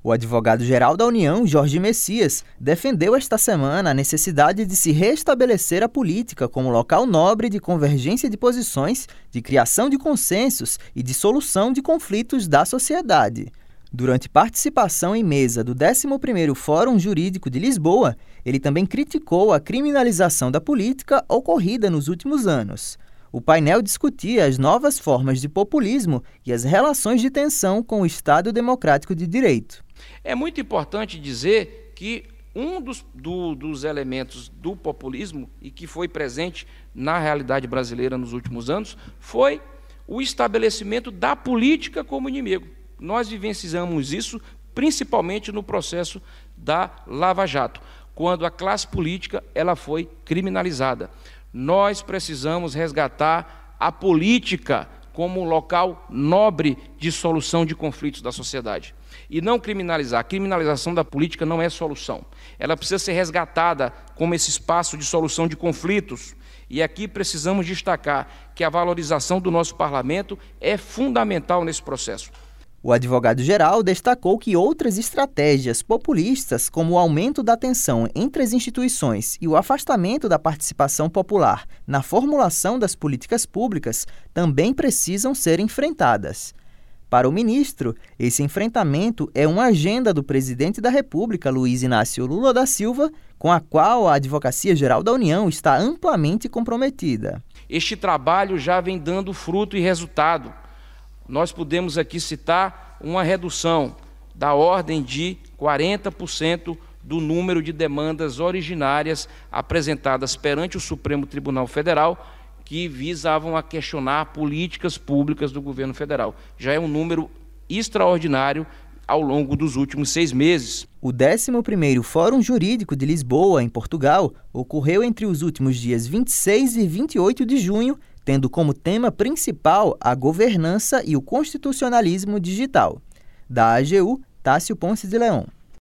O advogado-geral da União, Jorge Messias, defendeu esta semana a necessidade de se restabelecer a política como local nobre de convergência de posições, de criação de consensos e de solução de conflitos da sociedade. Durante participação em mesa do 11º Fórum Jurídico de Lisboa, ele também criticou a criminalização da política ocorrida nos últimos anos. O painel discutia as novas formas de populismo e as relações de tensão com o Estado Democrático de Direito. É muito importante dizer que um dos elementos do populismo e que foi presente na realidade brasileira nos últimos anos foi o estabelecimento da política como inimigo. Nós vivenciamos isso principalmente no processo da Lava Jato, quando a classe política ela foi criminalizada. Nós precisamos resgatar a política como local nobre de solução de conflitos da sociedade. E não criminalizar. A criminalização da política não é solução. Ela precisa ser resgatada como esse espaço de solução de conflitos. E aqui precisamos destacar que a valorização do nosso parlamento é fundamental nesse processo. O advogado-geral destacou que outras estratégias populistas, como o aumento da tensão entre as instituições e o afastamento da participação popular na formulação das políticas públicas, também precisam ser enfrentadas. Para o ministro, esse enfrentamento é uma agenda do presidente da República, Luiz Inácio Lula da Silva, com a qual a Advocacia Geral da União está amplamente comprometida. Este trabalho já vem dando fruto e resultado. Nós podemos aqui citar uma redução da ordem de 40% do número de demandas originárias apresentadas perante o Supremo Tribunal Federal que visavam a questionar políticas públicas do governo federal. Já é um número extraordinário ao longo dos últimos 6 meses. O 11º Fórum Jurídico de Lisboa, em Portugal, ocorreu entre os últimos dias 26 e 28 de junho, tendo como tema principal a governança e o constitucionalismo digital. Da AGU, Tássio Ponce de Leão.